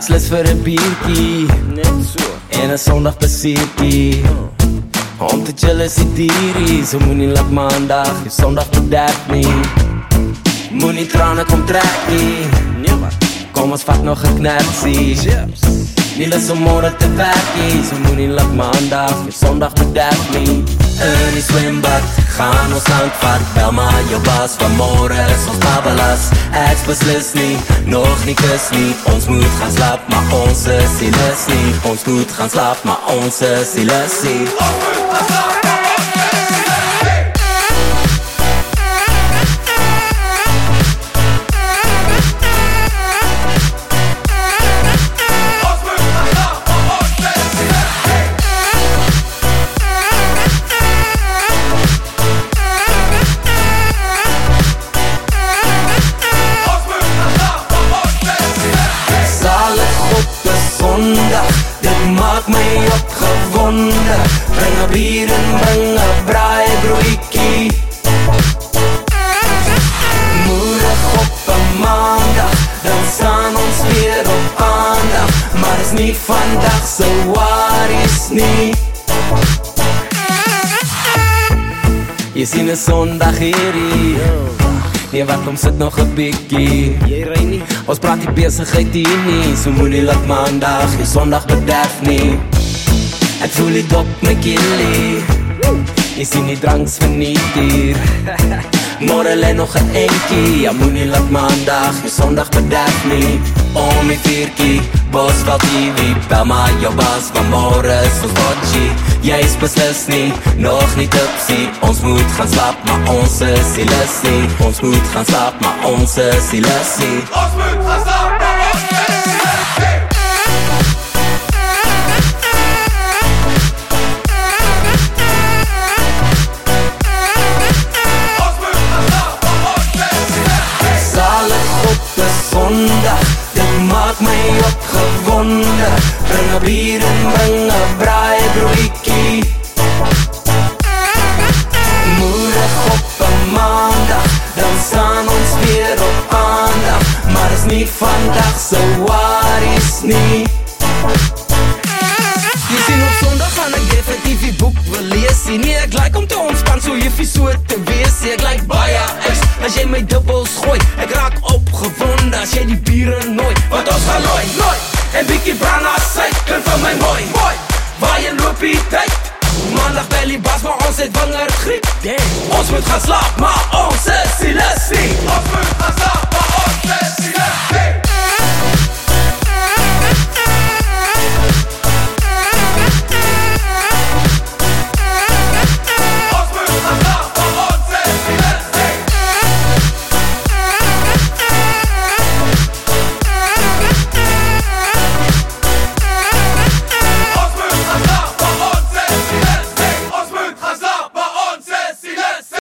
ek's lus vir 'n biertjie, Net so. en 'n Sondag plesiertjie. Om te chill is die dierie, so moenie laat maandag jou Sondag bederf nie. Moenie trane kom trek nie, Nee man. kom ons vat nog 'n knersie. Chips. Nie lus om môre te werk nie, so moenie laat maandag jou Sondag bederf nie. In die swembad gaan ons handvat, bel maar jou baas, vanmôre is ons babbelas. Ek's beslis nie, nog nie kus nie, ons moet gaan slaap, maar ons is die lus nie. Ons moet gaan slaap, maar ons is die lus nie. Dit maak my opgewonde. Bring 'n bier en bring 'n braaibroodjie. Moedig op 'n maandag, dan staan ons weer op aandag. Maar is nie vandag so worries nie. Jy sien 'n Sondag hierdie. Nee, wat kom sit nog 'n bietjie. Jy ry nie. Ons praat die besigheid hier nie, so moenie laat maandag jou Sondag bederf nie. Ek voel dit op my kielie, jy sien die dranks verniet hier. Môre lê nog 'n entjie, ja moenie laat maandag jou Sondag bederf nie. Om die viertjie, Bosveld TV, bel maar jou baas, vanmôre is ons botjie. Jy is beslis nie, nog nie tipsy. Ons moet gaan slaap, maar ons is die lus nie. Ons moet gaan slaap, maar ons is die lus nie. Ons moet gaan slaap, maar ons is die lus nie. Ons moet gaan slaap, maar ons is die lus nie. Zalig op 'n Sondag, dit maak my opgewonde. Bring 'n bier en bring 'n braaibroodjie. Moedig op 'n maandag, dan staan ons weer op aandag. Maar is nie vandag so worries nie. Jy sien op Sondag gaan ek definitief die boek wil lees. Nee, ek like om te ontspan, so juffie so te wees. Ek like baie is, as jy my dubbels gooi. Ek raak opgewonde as jy die biere nooi. Want ons gaan looi, en bietjie brana suiker vir my mooi. Waar jy loop die tyd, maandag bel die bas, maar ons het wingergriep. Ons moet gaan slaap, maar ons is die lus nie. Ons moet